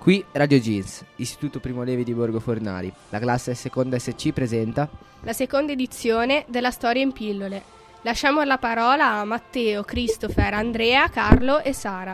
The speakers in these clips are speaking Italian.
Qui Radio Jeans, Istituto Primo Levi di Borgo Fornari. La classe seconda SC presenta la seconda edizione della Storia in pillole. Lasciamo la parola a Matteo, Christopher, Andrea, Carlo e Sara.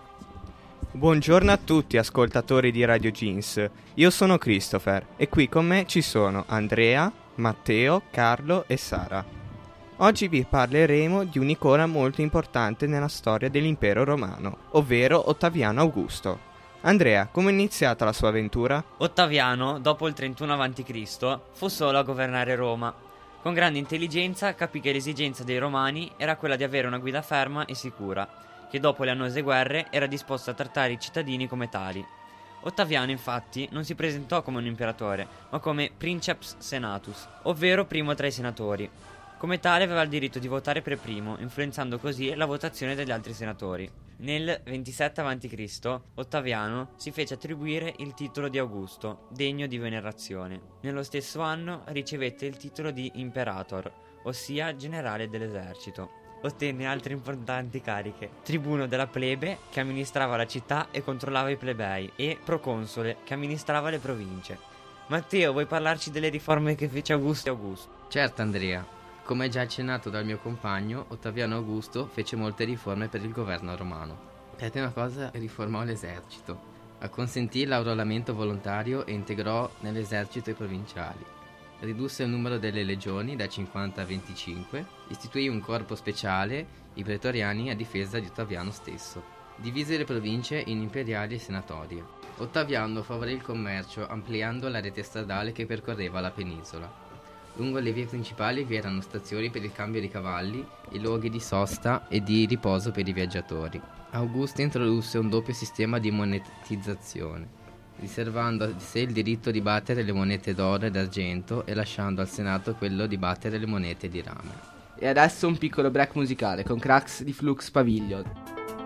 Buongiorno a tutti ascoltatori di Radio Jeans. Io sono Christopher e qui con me ci sono Andrea, Matteo, Carlo e Sara. Oggi vi parleremo di un'icona molto importante nella storia dell'impero romano, ovvero Ottaviano Augusto. Andrea, come è iniziata la sua avventura? Ottaviano, dopo il 31 a.C., fu solo a governare Roma. Con grande intelligenza capì che l'esigenza dei romani era quella di avere una guida ferma e sicura, che dopo le annose guerre era disposto a trattare i cittadini come tali. Ottaviano, infatti, non si presentò come un imperatore, ma come princeps senatus, ovvero primo tra i senatori. Come tale aveva il diritto di votare per primo, influenzando così la votazione degli altri senatori. Nel 27 a.C. Ottaviano si fece attribuire il titolo di Augusto, degno di venerazione. Nello stesso anno ricevette il titolo di imperator, ossia generale dell'esercito. Ottenne altre importanti cariche: tribuno della plebe, che amministrava la città e controllava i plebei, e proconsole, che amministrava le province. Matteo, vuoi parlarci delle riforme che fece Augusto? Certo, Andrea. Come già accennato dal mio compagno, Ottaviano Augusto fece molte riforme per il governo romano. Per prima cosa riformò l'esercito, acconsentì l'arruolamento volontario e integrò nell'esercito i provinciali. Ridusse il numero delle legioni da 50 a 25, istituì un corpo speciale, i pretoriani, a difesa di Ottaviano stesso. Divise le province in imperiali e senatorie. Ottaviano favorì il commercio ampliando la rete stradale che percorreva la penisola. Lungo le vie principali vi erano stazioni per il cambio di cavalli e luoghi di sosta e di riposo per i viaggiatori. Augusto introdusse un doppio sistema di monetizzazione, riservando a sé il diritto di battere le monete d'oro e d'argento e lasciando al Senato quello di battere le monete di rame. E adesso un piccolo break musicale con Cracks di Flux Pavilion.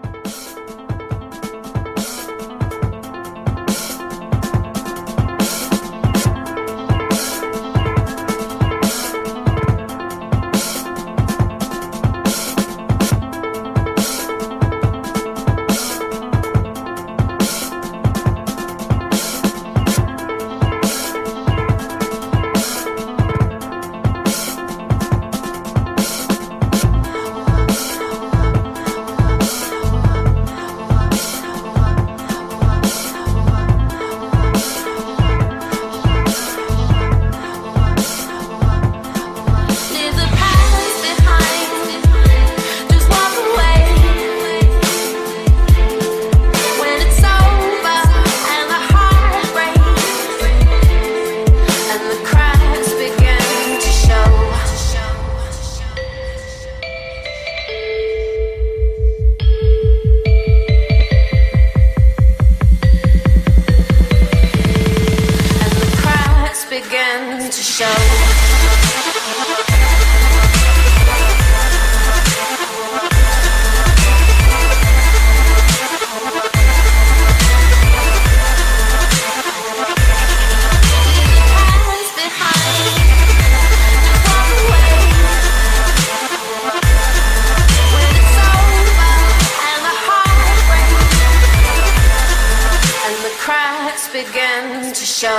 Begin to show.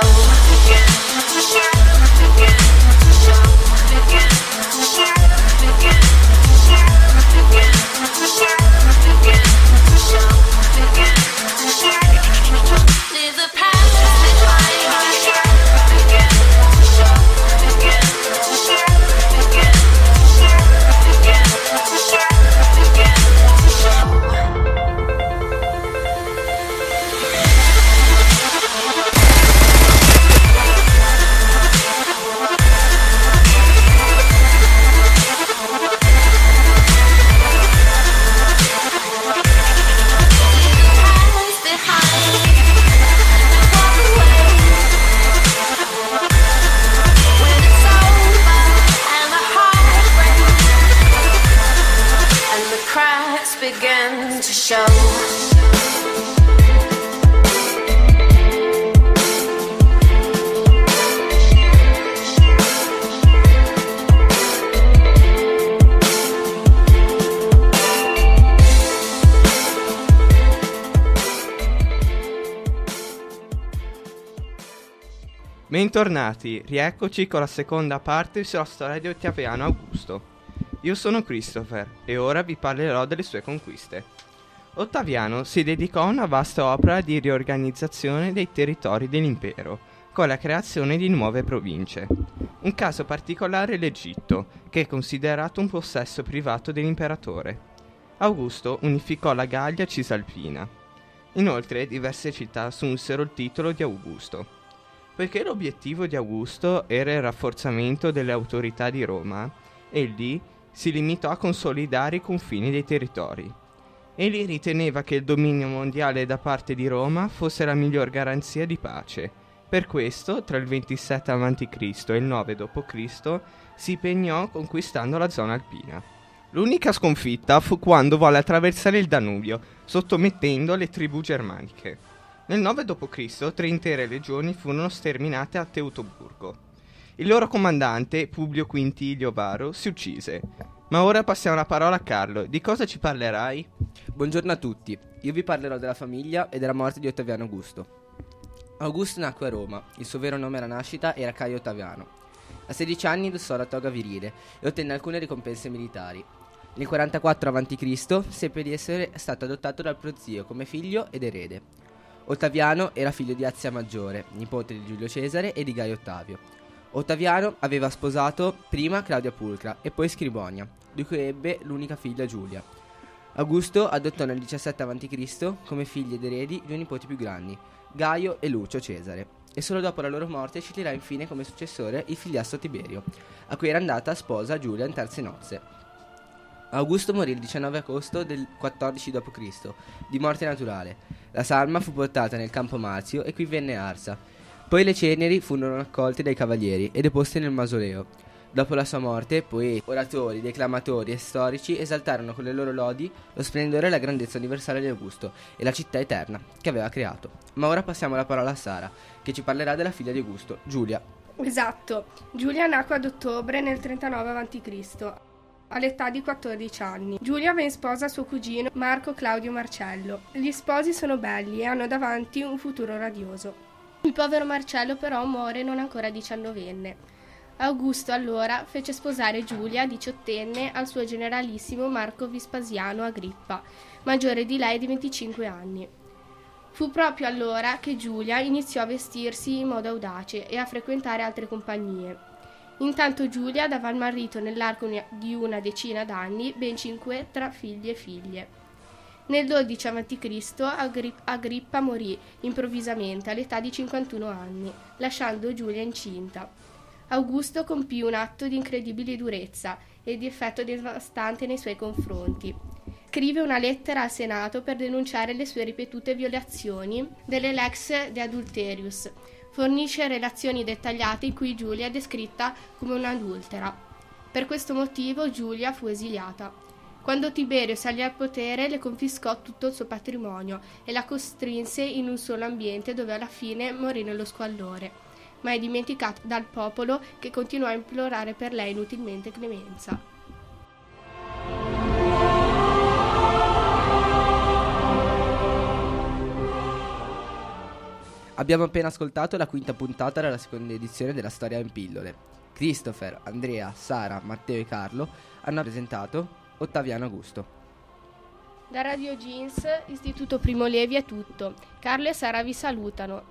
Bentornati, rieccoci con la seconda parte sulla storia di Ottaviano Augusto. Io sono Christopher e ora vi parlerò delle sue conquiste. Ottaviano si dedicò a una vasta opera di riorganizzazione dei territori dell'impero, con la creazione di nuove province. Un caso particolare è l'Egitto, che è considerato un possesso privato dell'imperatore. Augusto unificò la Gallia Cisalpina. Inoltre diverse città assunsero il titolo di Augusto. Poiché l'obiettivo di Augusto era il rafforzamento delle autorità di Roma, egli si limitò a consolidare i confini dei territori. Egli riteneva che il dominio mondiale da parte di Roma fosse la miglior garanzia di pace. Per questo, tra il 27 a.C. e il 9 d.C., si impegnò conquistando la zona alpina. L'unica sconfitta fu quando volle attraversare il Danubio, sottomettendo le tribù germaniche. Nel 9 d.C. 3 intere legioni furono sterminate a Teutoburgo. Il loro comandante, Publio Quintilio Varo, si uccise. Ma ora passiamo la parola a Carlo. Di cosa ci parlerai? Buongiorno a tutti, io vi parlerò della famiglia e della morte di Ottaviano Augusto. Augusto nacque a Roma, il suo vero nome alla nascita era Caio Ottaviano. A 16 anni indossò la toga virile e ottenne alcune ricompense militari. Nel 44 a.C. seppe di essere stato adottato dal prozio come figlio ed erede. Ottaviano era figlio di Azia Maggiore, nipote di Giulio Cesare e di Gaio Ottavio. Ottaviano aveva sposato prima Claudia Pulcra e poi Scribonia, di cui ebbe l'unica figlia Giulia. Augusto adottò nel 17 a.C. come figli ed eredi due nipoti più grandi, Gaio e Lucio Cesare, e solo dopo la loro morte sceglierà infine come successore il figliastro Tiberio, a cui era andata sposa Giulia in terze nozze. Augusto morì il 19 agosto del 14 d.C., di morte naturale. La salma fu portata nel campo Marzio e qui venne arsa. Poi le ceneri furono raccolte dai cavalieri e deposte nel mausoleo. Dopo la sua morte, poeti, oratori, declamatori e storici esaltarono con le loro lodi lo splendore e la grandezza universale di Augusto e la città eterna che aveva creato. Ma ora passiamo la parola a Sara, che ci parlerà della figlia di Augusto, Giulia. Esatto, Giulia nacque ad ottobre nel 39 a.C., all'età di 14 anni. Giulia va in sposa a suo cugino Marco Claudio Marcello. Gli sposi sono belli e hanno davanti un futuro radioso. Il povero Marcello però muore non ancora 19enne. Augusto allora fece sposare Giulia, 18enne, al suo generalissimo Marco Vespasiano Agrippa, maggiore di lei di 25 anni. Fu proprio allora che Giulia iniziò a vestirsi in modo audace e a frequentare altre compagnie. Intanto Giulia dava al marito nell'arco di una decina d'anni ben 5 tra figli e figlie. Nel 12 a.C. Agrippa morì improvvisamente all'età di 51 anni, lasciando Giulia incinta. Augusto compì un atto di incredibile durezza e di effetto devastante nei suoi confronti. Scrive una lettera al Senato per denunciare le sue ripetute violazioni delle lex de adulterius. Fornisce relazioni dettagliate in cui Giulia è descritta come un'adultera. Per questo motivo Giulia fu esiliata. Quando Tiberio salì al potere le confiscò tutto il suo patrimonio e la costrinse in un solo ambiente dove alla fine morì nello squallore, ma è dimenticata dal popolo che continuò a implorare per lei inutilmente clemenza. Abbiamo appena ascoltato la quinta puntata della seconda edizione della Storia in Pillole. Christopher, Andrea, Sara, Matteo e Carlo hanno presentato Ottaviano Augusto. Da Radio Jeans, Istituto Primo Levi è tutto. Carlo e Sara vi salutano.